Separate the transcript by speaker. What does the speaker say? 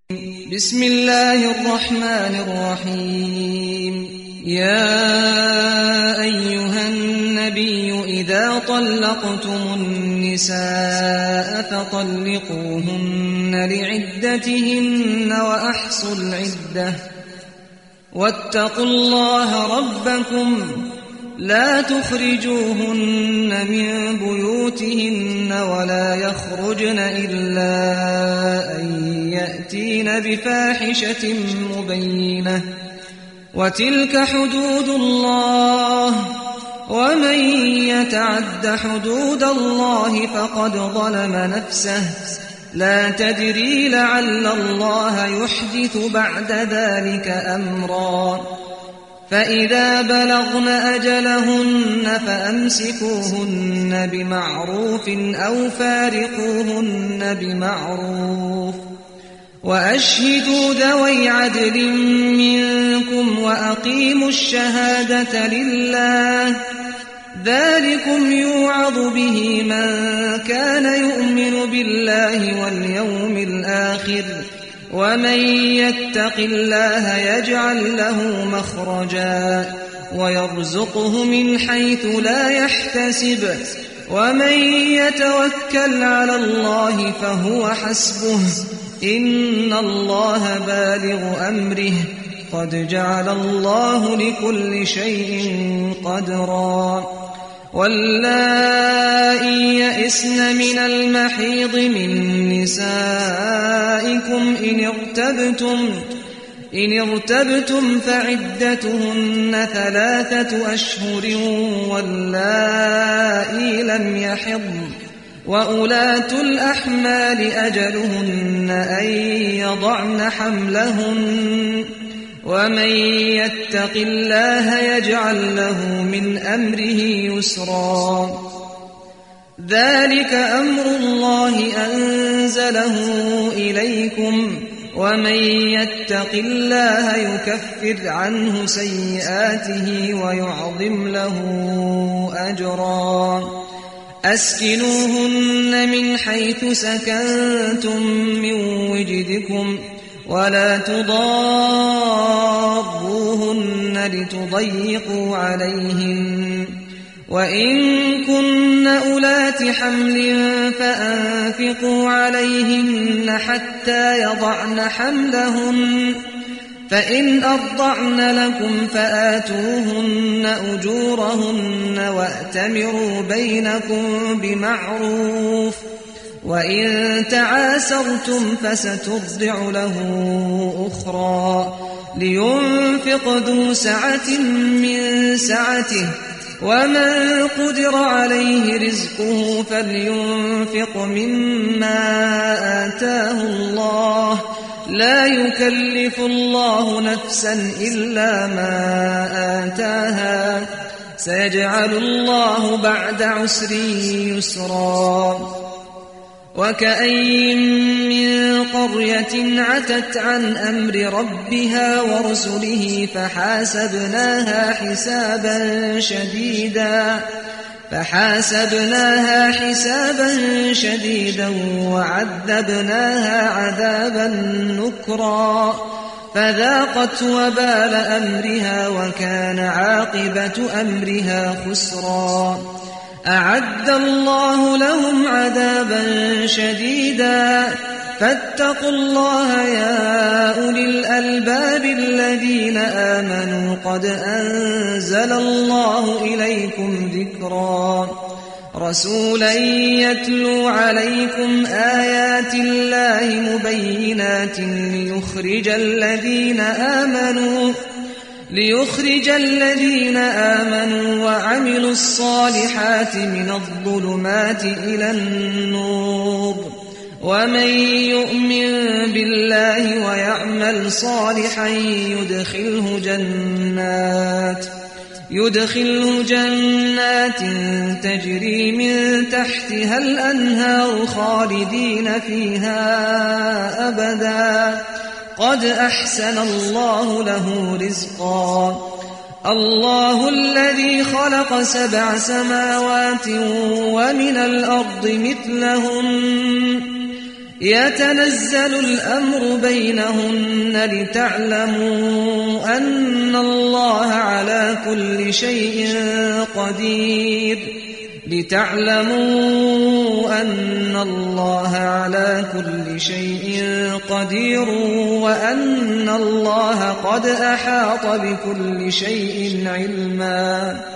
Speaker 1: بسم الله الرحمن الرحيم. يا أيها النبي إذا طلقتم النساء فطلقوهن لعدتهن وأحصوا العدة واتقوا الله ربكم لا تخرجوهن من بيوتهن ولا يخرجن إلا أن يأتين بفاحشة مبينة وتلك حدود الله ومن يتعد حدود الله فقد ظلم نفسه لا تدري لعل الله يحدث بعد ذلك أمرا فإذا بلغن أجلهن فأمسكوهن بمعروف أو فارقوهن بمعروف وأشهدوا ذوي عدل منكم وأقيموا الشهادة لله ذلكم يوعظ به من كان يؤمن بالله واليوم الآخر ومن يتق الله يجعل له مخرجا ويرزقه من حيث لا يحتسب ومن يتوكل على الله فهو حسبه إن الله بالغ أمره قد جعل الله لكل شيء قدرا واللائي يئسن من المحيض من نسائكم إن ارتبتم فعدتهن 3 أشهر واللائي لم يحضن وأولاة الأحمال أجلهن أن يضعن حملهن ومن يتق الله يجعل له من أمره يسرا ذلك أمر الله أنزله إليكم ومن يتق الله يكفر عنه سيئاته ويعظم له أجرا أسكنوهن من حيث سكنتم من وجدكم ولا تضاروهن لتضيقوا عليهن وإن كن أولات حمل فأنفقوا عليهن حتى يضعن حملهن فإن أرضعن لكم فآتوهن أجورهن وأتمروا بينكم بمعروف وإن تعاسرتم فسترضع له أخرى لينفق ذو سعة من سعته ومن قدر عليه رزقه فلينفق مما آتاه الله لا يكلف الله نفسا إلا ما آتاها سيجعل الله بعد عسر يسرا وكأين من قرية عتت عن أمر ربها ورسله فحاسبناها حسابا شديدا وعذبناها عذابا نكرا فذاقت وبال أمرها وكان عاقبة أمرها خسرا أعد الله لهم عذابا شديدا فاتقوا الله يا أولي الألباب الذين آمنوا قد أنزل الله إليكم ذكرا رسولا يتلو عليكم آيات الله مبينات ليخرج الذين آمنوا وعملوا الصالحات من الظلمات إلى النور ومن يؤمن بالله ويعمل صالحا يدخله جنات تجري من تحتها الأنهار خالدين فيها أبدا قد أحسن الله له رزقا الله الذي خلق 7 سماوات ومن الأرض مثلهن يتنزل الأمر بينهن لتعلموا أن الله على كل شيء قدير وأن الله قد أحاط بكل شيء علما.